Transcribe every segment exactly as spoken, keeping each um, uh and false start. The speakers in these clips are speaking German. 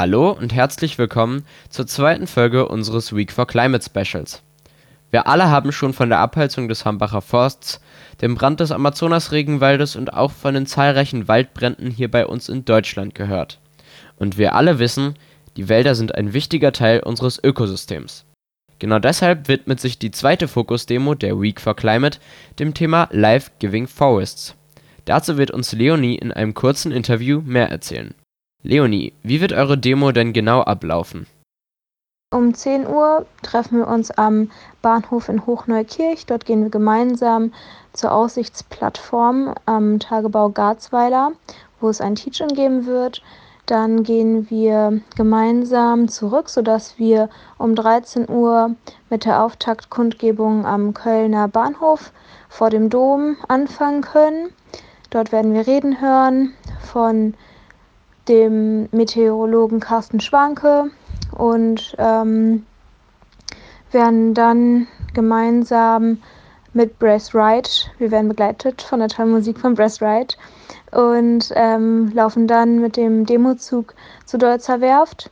Hallo und herzlich willkommen zur zweiten Folge unseres Week for Climate Specials. Wir alle haben schon von der Abholzung des Hambacher Forsts, dem Brand des Amazonas-Regenwaldes und auch von den zahlreichen Waldbränden hier bei uns in Deutschland gehört. Und wir alle wissen, die Wälder sind ein wichtiger Teil unseres Ökosystems. Genau deshalb widmet sich die zweite Fokus-Demo der Week for Climate dem Thema Life Giving Forests. Dazu wird uns Leonie in einem kurzen Interview mehr erzählen. Leonie, wie wird eure Demo denn genau ablaufen? Um zehn Uhr treffen wir uns am Bahnhof in Hochneukirch. Dort gehen wir gemeinsam zur Aussichtsplattform am Tagebau Garzweiler, wo es ein Teach-In geben wird. Dann gehen wir gemeinsam zurück, sodass wir um dreizehn Uhr mit der Auftaktkundgebung am Kölner Bahnhof vor dem Dom anfangen können. Dort werden wir Reden hören von dem Meteorologen Carsten Schwanke und ähm, werden dann gemeinsam mit Brace Ride, wir werden begleitet von der tollen Musik von Brace Ride und ähm, laufen dann mit dem Demozug zur Deutzer Werft.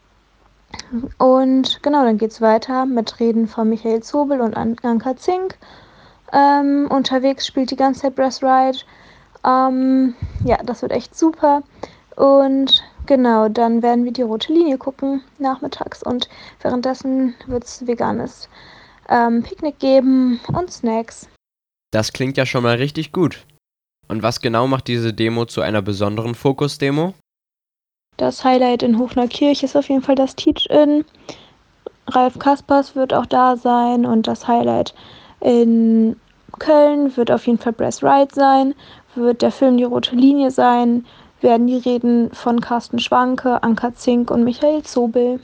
Und genau, dann geht es weiter mit Reden von Michael Zobel und An- Anka Zink. Ähm, unterwegs spielt die ganze Zeit Brace Ride. Ähm, ja, das wird echt super. Und genau, dann werden wir die rote Linie gucken nachmittags und währenddessen wird es veganes ähm, Picknick geben und Snacks. Das klingt ja schon mal richtig gut. Und was genau macht diese Demo zu einer besonderen Fokus-Demo? Das Highlight in Hochneukirch ist auf jeden Fall das Teach-In. Ralf Kaspers wird auch da sein und das Highlight in Köln wird auf jeden Fall Brace Ride sein, wird der Film Die rote Linie sein, werden die Reden von Carsten Schwanke, Anka Zink und Michael Zobel.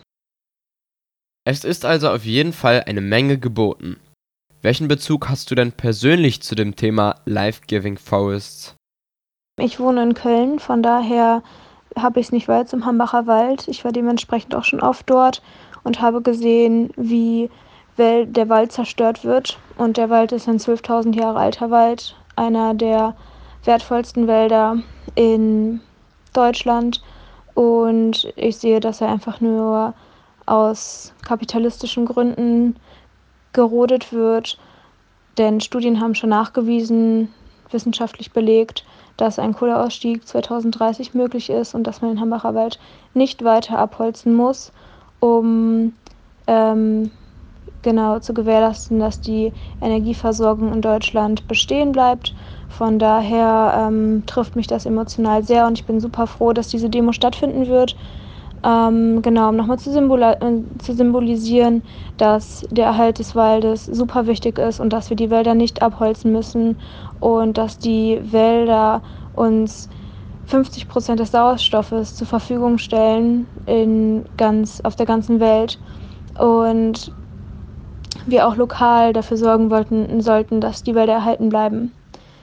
Es ist also auf jeden Fall eine Menge geboten. Welchen Bezug hast du denn persönlich zu dem Thema Life Giving Forests? Ich wohne in Köln, von daher habe ich es nicht weit zum Hambacher Wald. Ich war dementsprechend auch schon oft dort und habe gesehen, wie der Wald zerstört wird. Und der Wald ist ein zwölftausend Jahre alter Wald, einer der wertvollsten Wälder in Deutschland. Und ich sehe, dass er einfach nur aus kapitalistischen Gründen gerodet wird. Denn Studien haben schon nachgewiesen, wissenschaftlich belegt, dass ein Kohleausstieg zweitausenddreißig möglich ist und dass man den Hambacher Wald nicht weiter abholzen muss, um ähm, genau zu gewährleisten, dass die Energieversorgung in Deutschland bestehen bleibt. Von daher ähm, trifft mich das emotional sehr und ich bin super froh, dass diese Demo stattfinden wird. Ähm, genau, um nochmal zu, symbol- äh, zu symbolisieren, dass der Erhalt des Waldes super wichtig ist und dass wir die Wälder nicht abholzen müssen und dass die Wälder uns fünfzig Prozent des Sauerstoffes zur Verfügung stellen in ganz, auf der ganzen Welt und wir auch lokal dafür sorgen wollten, sollten, dass die Wälder erhalten bleiben.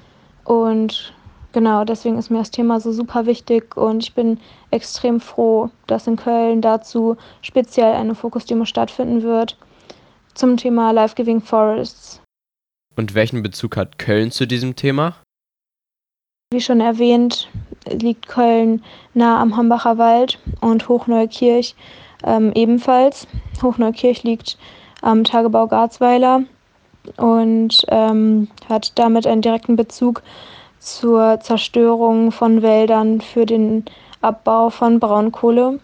Und genau, deswegen ist mir das Thema so super wichtig und ich bin extrem froh, dass in Köln dazu speziell eine Fokus-Demo stattfinden wird zum Thema Life Giving Forests. Und welchen Bezug hat Köln zu diesem Thema? Wie schon erwähnt, liegt Köln nah am Hambacher Wald und Hochneukirch ähm, ebenfalls. Hochneukirch liegt am Tagebau Garzweiler und ähm, hat damit einen direkten Bezug zur Zerstörung von Wäldern für den Abbau von Braunkohle.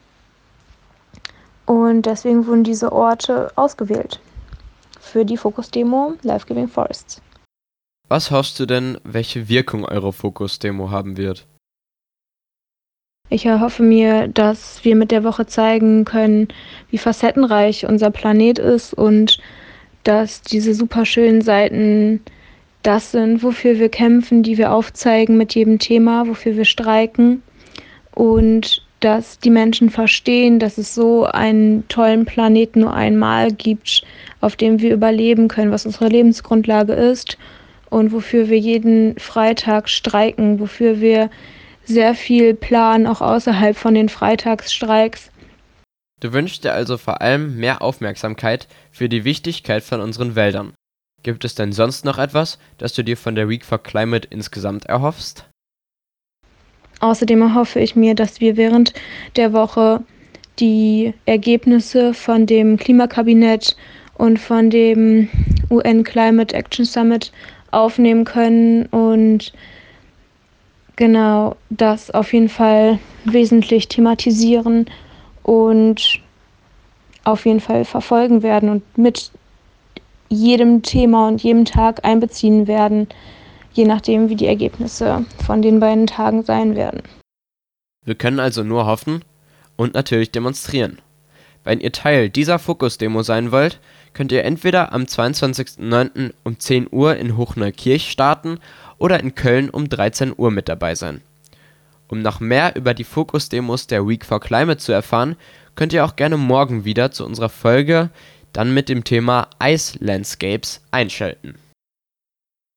Und deswegen wurden diese Orte ausgewählt für die Fokus-Demo Life Giving Forests. Was hoffst du denn, welche Wirkung eure Fokus-Demo haben wird? Ich erhoffe mir, dass wir mit der Woche zeigen können, wie facettenreich unser Planet ist und dass diese super schönen Seiten das sind, wofür wir kämpfen, die wir aufzeigen mit jedem Thema, wofür wir streiken und dass die Menschen verstehen, dass es so einen tollen Planeten nur einmal gibt, auf dem wir überleben können, was unsere Lebensgrundlage ist und wofür wir jeden Freitag streiken, wofür wir sehr viel planen, auch außerhalb von den Freitagsstreiks. Du wünschst dir also vor allem mehr Aufmerksamkeit für die Wichtigkeit von unseren Wäldern. Gibt es denn sonst noch etwas, das du dir von der Week for Climate insgesamt erhoffst? Außerdem erhoffe ich mir, dass wir während der Woche die Ergebnisse von dem Klimakabinett und von dem U N Climate Action Summit aufnehmen können und genau das auf jeden Fall wesentlich thematisieren und auf jeden Fall verfolgen werden und mit jedem Thema und jedem Tag einbeziehen werden, je nachdem, wie die Ergebnisse von den beiden Tagen sein werden. Wir können also nur hoffen und natürlich demonstrieren. Wenn ihr Teil dieser Fokus-Demo sein wollt, könnt ihr entweder am zweiundzwanzigsten neunten um zehn Uhr in Hochneukirch starten oder in Köln um dreizehn Uhr mit dabei sein. Um noch mehr über die Fokus-Demos der Week for Climate zu erfahren, könnt ihr auch gerne morgen wieder zu unserer Folge dann mit dem Thema Ice Landscapes einschalten.